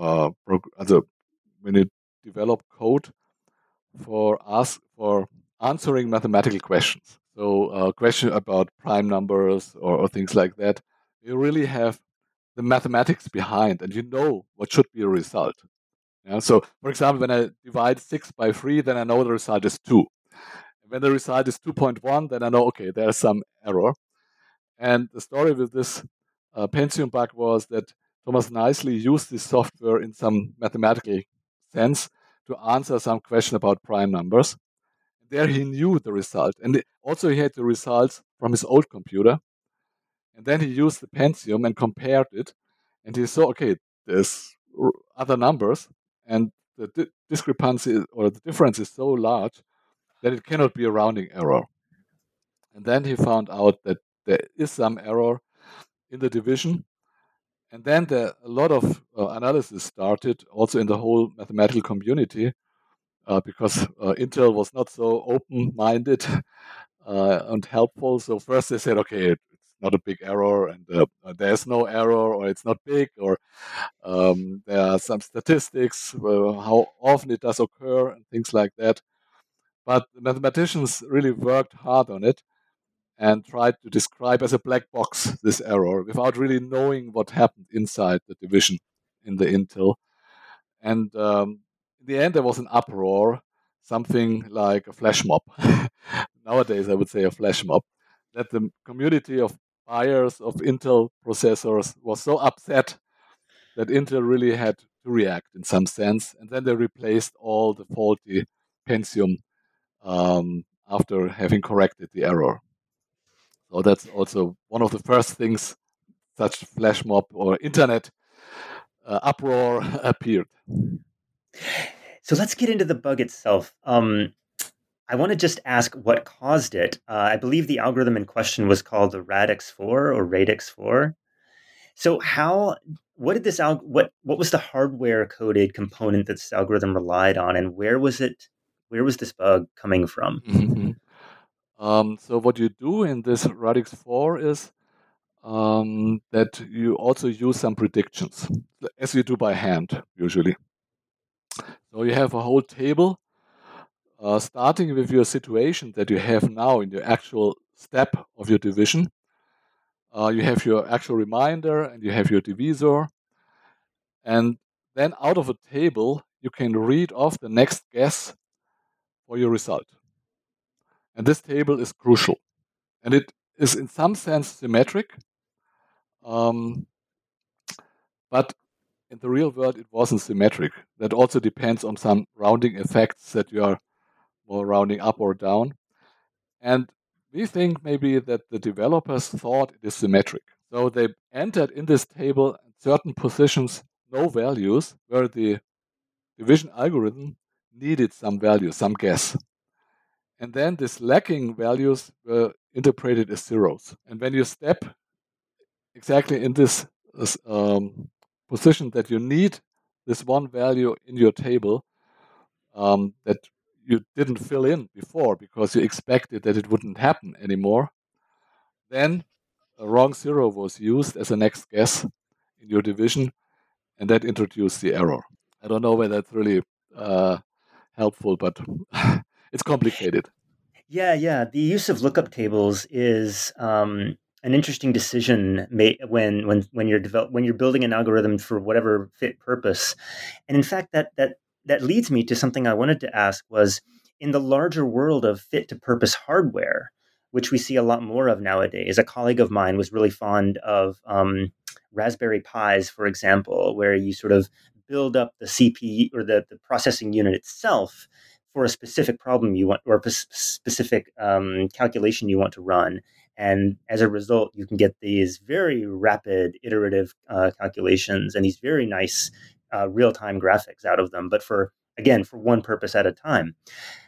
when you develop code for answering mathematical questions. So a question about prime numbers or things like that, you really have the mathematics behind, and you know what should be a result. Yeah, so, for example, when I divide 6 by 3, then I know the result is 2. And when the result is 2.1, then I know, okay, there's some error. And the story with this Pentium bug was that Thomas nicely used this software in some mathematical sense to answer some question about prime numbers. There he knew the result. And also he had the results from his old computer. And then he used the Pentium and compared it. And he saw, okay, there's other numbers. And the discrepancy or the difference is so large that it cannot be a rounding error. And then he found out that there is some error in the division. And then a lot of analysis started also in the whole mathematical community because Intel was not so open-minded and helpful. So first they said, okay, it's not a big error, and there's no error, or it's not big, or there are some statistics, how often it does occur, and things like that. But the mathematicians really worked hard on it and tried to describe as a black box this error without really knowing what happened inside the division in the Intel. And in the end, there was an uproar, something like a flash mob. Nowadays, I would say a flash mob, that the community of buyers of Intel processors was so upset that Intel really had to react in some sense. And then they replaced all the faulty Pentium after having corrected the error. So that's also one of the first things such flash mob or internet uproar appeared. So let's get into the bug itself. I want to just ask what caused it. I believe the algorithm in question was called the Radix4 or Radix4. So what was the hardware coded component that this algorithm relied on, and where was this bug coming from? Mm-hmm. So what you do in this Radix4 is that you also use some predictions, as you do by hand, usually. So you have a whole table starting with your situation that you have now in your actual step of your division. You have your actual reminder and you have your divisor. And then out of a table, you can read off the next guess for your result. And this table is crucial. And it is in some sense symmetric, but in the real world it wasn't symmetric. That also depends on some rounding effects that you are more rounding up or down. And we think maybe that the developers thought it is symmetric. So they entered in this table at certain positions no values where the division algorithm needed some value, some guess. And then these lacking values were interpreted as zeros. And when you step exactly in this position that you need this one value in your table that you didn't fill in before because you expected that it wouldn't happen anymore, then a wrong zero was used as a next guess in your division, and that introduced the error. I don't know whether that's really helpful, but it's complicated. Yeah. The use of lookup tables is an interesting decision when you're building an algorithm for whatever fit purpose. And in fact, that leads me to something I wanted to ask was in the larger world of fit to purpose hardware, which we see a lot more of nowadays. A colleague of mine was really fond of Raspberry Pis, for example, where you sort of build up the CPU or the processing unit itself for a specific problem you want or a specific calculation you want to run. And as a result, you can get these very rapid iterative calculations and these very nice real-time graphics out of them, but for one purpose at a time.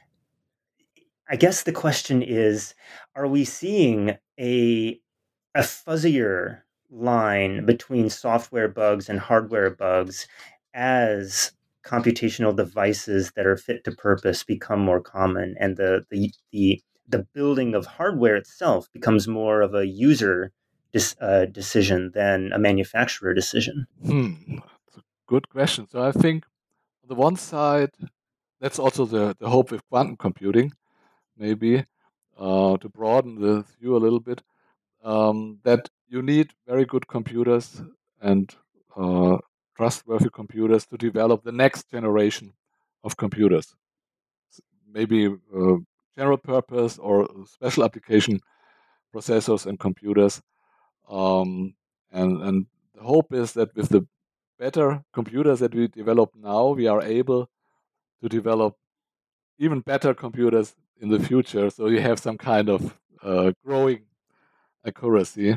I guess the question is, are we seeing a fuzzier line between software bugs and hardware bugs as computational devices that are fit to purpose become more common, and the building of hardware itself becomes more of a user decision than a manufacturer decision? That's a good question. So I think on the one side, that's also the hope with quantum computing, maybe to broaden the view a little bit, that you need very good computers and trustworthy computers to develop the next generation of computers. Maybe general purpose or special application processors and computers. And the hope is that with the better computers that we develop now, we are able to develop even better computers in the future. So you have some kind of growing accuracy.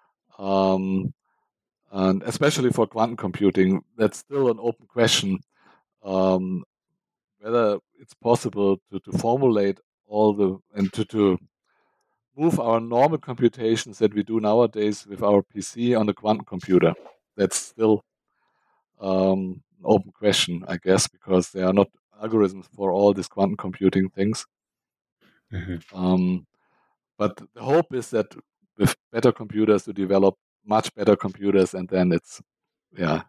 And especially for quantum computing, that's still an open question, whether it's possible to formulate all and to move our normal computations that we do nowadays with our PC on the quantum computer. That's still an open question, I guess, because there are not algorithms for all these quantum computing things. Mm-hmm. But the hope is that with better computers to develop much better computers, and then it's, yeah.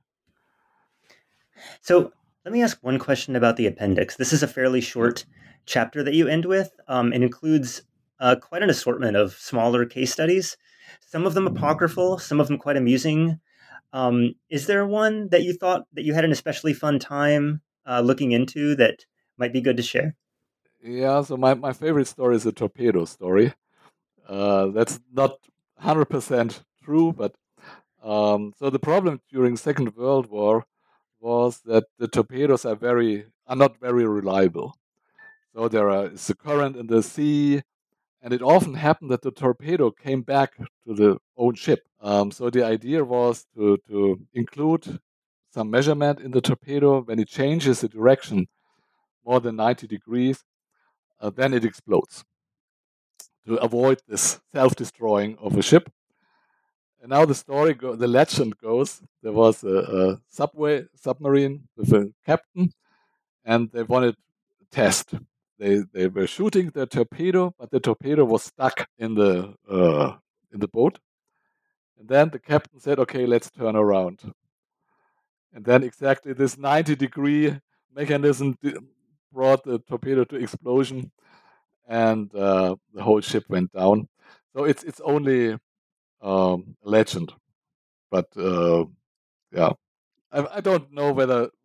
So let me ask one question about the appendix. This is a fairly short chapter that you end with. It includes quite an assortment of smaller case studies, some of them apocryphal, some of them quite amusing. Is there one that you thought that you had an especially fun time looking into that might be good to share? Yeah, so my favorite story is the torpedo story. That's not 100% true, but so the problem during Second World War was that the torpedoes are not very reliable. So there is a current in the sea, and it often happened that the torpedo came back to the own ship. So the idea was to include some measurement in the torpedo. When it changes the direction more than 90 degrees, then it explodes to avoid this self-destroying of a ship. And now the legend goes, there was a submarine with a captain, and they wanted to test. They were shooting the torpedo, but the torpedo was stuck in the boat. And then the captain said, "Okay, let's turn around." And then exactly this 90-degree mechanism brought the torpedo to explosion, and the whole ship went down. So it's only a legend, but yeah, I don't know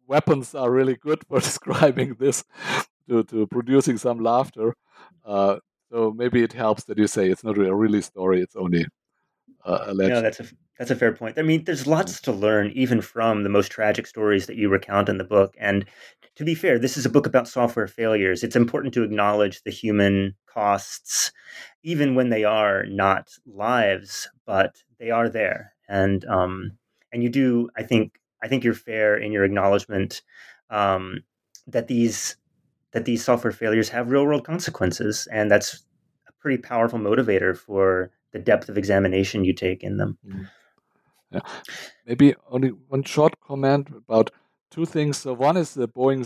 weapons are really good for describing this, to producing some laughter. So maybe it helps that you say it's not a really story; it's only a No, legend. that's a fair point. I mean, there's lots to learn even from the most tragic stories that you recount in the book. And to be fair, this is a book about software failures. It's important to acknowledge the human costs, even when they are not lives, but they are there. And you do, I think you're fair in your acknowledgement um, that these software failures have real world consequences, and that's a pretty powerful motivator for the depth of examination you take in them. Yeah. Maybe only one short comment about two things. So one is the Boeing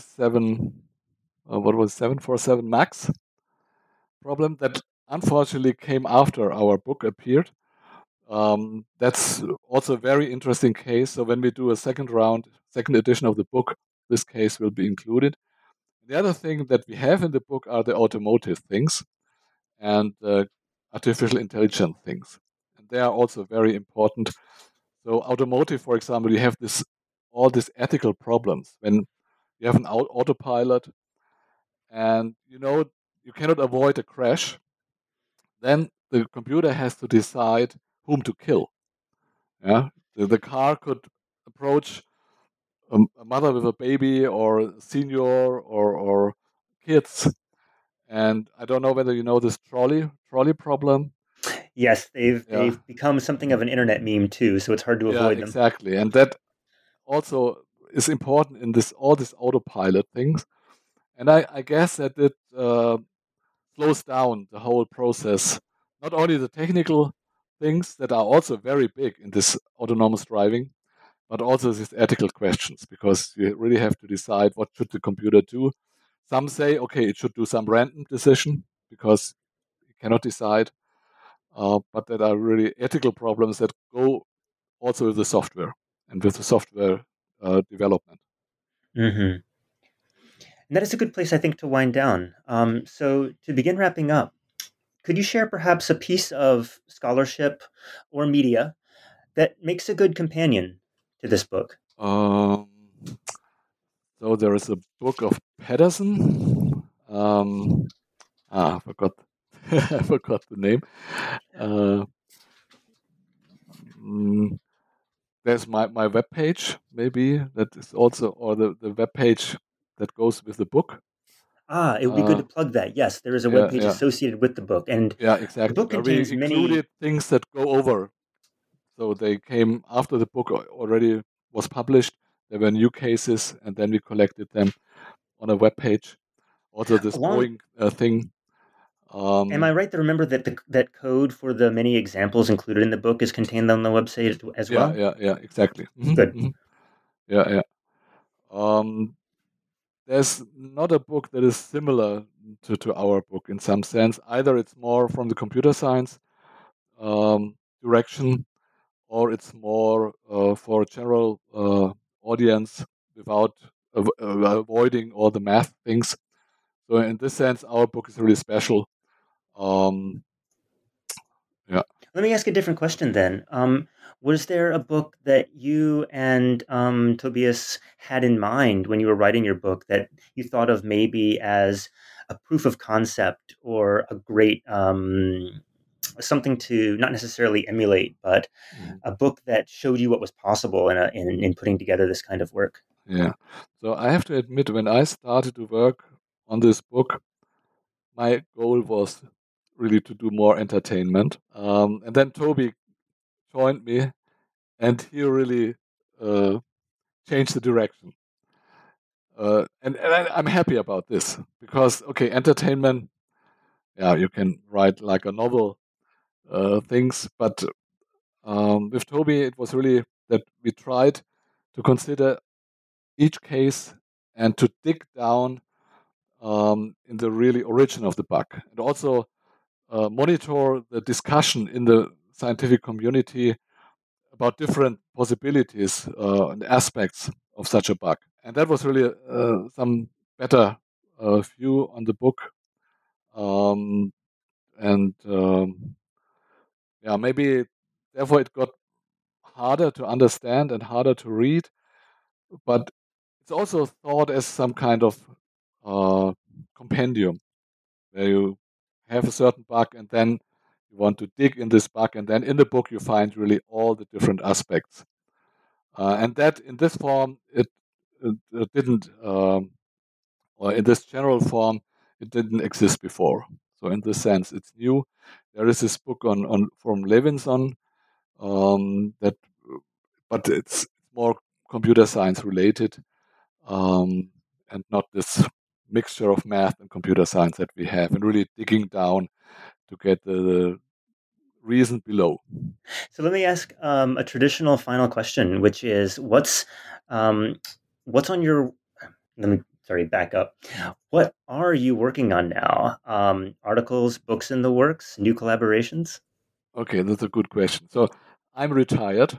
747 Max problem that unfortunately came after our book appeared. That's also a very interesting case. So when we do a second edition of the book, this case will be included. The other thing that we have in the book are the automotive things and artificial intelligence things. And they are also very important. So automotive, for example, you have all these ethical problems when you have an autopilot and you cannot avoid a crash. Then the computer has to decide whom to kill. Yeah, the car could approach a mother with a baby or a senior or kids. And I don't know whether you know this trolley problem. Yes, Yeah, they've become something of an internet meme too, so it's hard to yeah, avoid them. exactly. And that also is important in all these autopilot things. And I guess that it slows down the whole process. Not only the technical things that are also very big in this autonomous driving, but also these ethical questions, because you really have to decide what should the computer do. Some say, okay, it should do some random decision because it cannot decide, but there are really ethical problems that go also with the software and with the software development. Mm-hmm. And that is a good place, I think, to wind down. So to begin wrapping up, could you share perhaps a piece of scholarship or media that makes a good companion to this book? So there is a book of Pedersen. I forgot. I forgot the name. There's my web page, maybe that is also, or the web page that goes with the book. It would be good to plug that. Yes, there is a webpage associated with the book, and yeah, the exactly. book Where we contains many. included things that go over. So they came after the book already was published. There were new cases, and then we collected them on a web page. Also, this Boeing thing. Am I right to remember that that code for the many examples included in the book is contained on the website as well? Yeah, exactly. Good. Yeah. There's not a book that is similar to our book in some sense. Either it's more from the computer science direction, or it's more for a general audience without avoiding all the math things. So in this sense, our book is really special. Yeah. Let me ask a different question then. Was there a book that you and Tobias had in mind when you were writing your book that you thought of maybe as a proof of concept or a great something to not necessarily emulate, but a book that showed you what was possible in putting together this kind of work? Yeah. So I have to admit, when I started to work on this book, my goal was really to do more entertainment. And then Toby joined me, and he really changed the direction. And I'm happy about this because, okay, entertainment, yeah, you can write like a novel things, but with Toby, it was really that we tried to consider each case and to dig down in the really origin of the bug, and also monitor the discussion in the scientific community about different possibilities and aspects of such a bug. And that was really some better view on the book. And yeah, maybe therefore it got harder to understand and harder to read. But it's also thought as some kind of compendium where you have a certain bug and then you want to dig in this bug, and then in the book you find really all the different aspects. And that in this form, it didn't, or in this general form, it didn't exist before. So in this sense, it's new. There is this book on from Levinson that, but it's more computer science related, and not this mixture of math and computer science that we have, and really digging down to get the reason below. So let me ask a traditional final question, which is, what's on your? Back up. What are you working on now? Articles, books in the works, new collaborations? Okay, that's a good question. So I'm retired.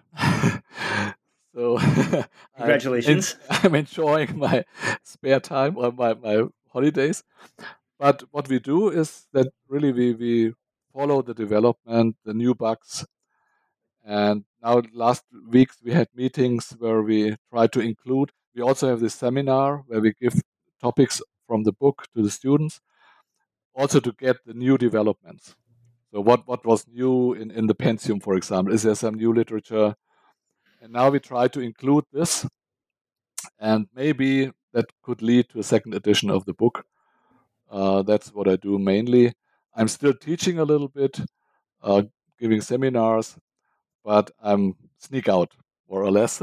So Congratulations. I'm enjoying my spare time or my holidays. But what we do is that really we follow the development, the new bugs. And now last weeks we had meetings where we try to include. We also have this seminar where we give topics from the book to the students, also to get the new developments. So what was new in the Pentium, for example? Is there some new literature? And now we try to include this, and maybe that could lead to a second edition of the book. That's what I do mainly. I'm still teaching a little bit, giving seminars, but I'm sneak out, more or less.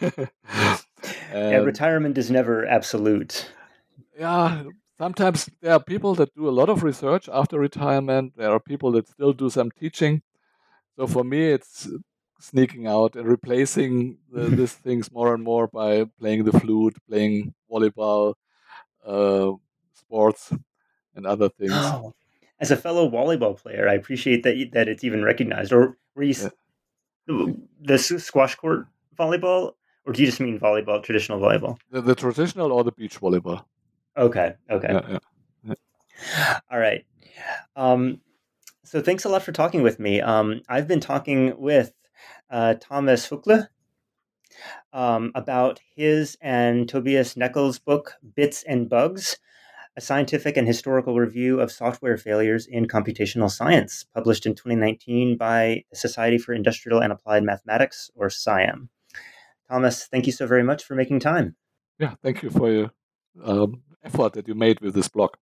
Yeah, retirement is never absolute. Yeah, sometimes there are people that do a lot of research after retirement. There are people that still do some teaching. So for me, it's sneaking out and replacing these things more and more by playing the flute, playing volleyball, sports, and other things. Oh, as a fellow volleyball player, I appreciate that it's even recognized. Or were you the squash court volleyball, or do you just mean volleyball, traditional volleyball? The traditional or the beach volleyball? Okay. Yeah. All right. So thanks a lot for talking with me. I've been talking with Thomas Hukle about his and Tobias Neckel's book, Bits and Bugs, a scientific and historical review of software failures in computational science, published in 2019 by the Society for Industrial and Applied Mathematics, or SIAM. Thomas, thank you so very much for making time. Yeah, thank you for your effort that you made with this blog.